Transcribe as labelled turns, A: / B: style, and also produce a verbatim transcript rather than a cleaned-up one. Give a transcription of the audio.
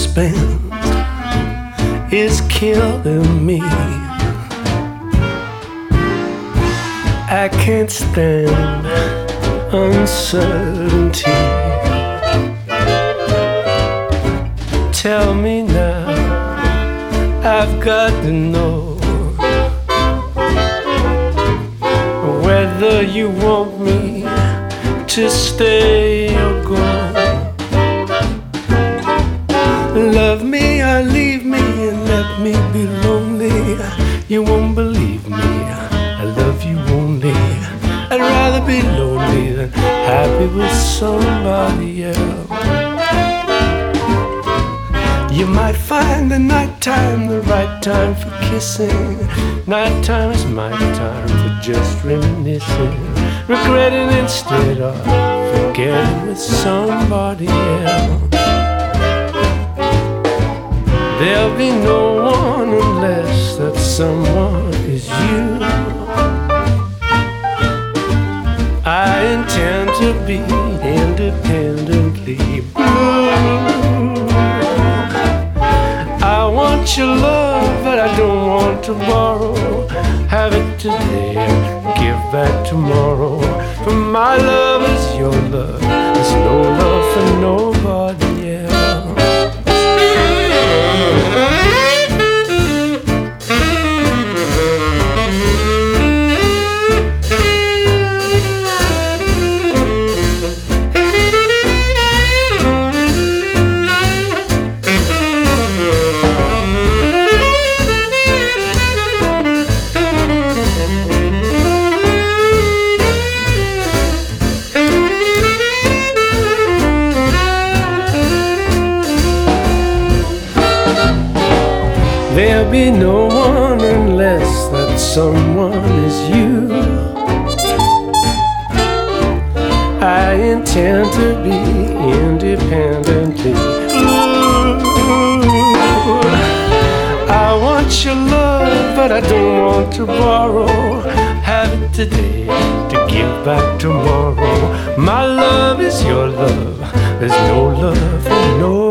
A: suspense is killing me. I can't stand uncertainty. Tell me now, I've got to know whether you want me to stay or go. Love me or leave me and let me be lonely. You won't believe me, I love you only. I'd rather be lonely than happy with somebody else. You might find the nighttime the right time for kissing. Nighttime is my time for just reminiscing, regretting instead of forgetting with somebody else. There'll be no one unless that someone is you. I intend to be independently blue. I want your love, but I don't want to borrow. Have it today, give back tomorrow. For my love is your love. There's no love for nobody else. There'll be no one unless that someone is you. I intend to be independently blue. I want your love, but I don't want to borrow. Have it today to give back tomorrow. My love is your love. There's no love for no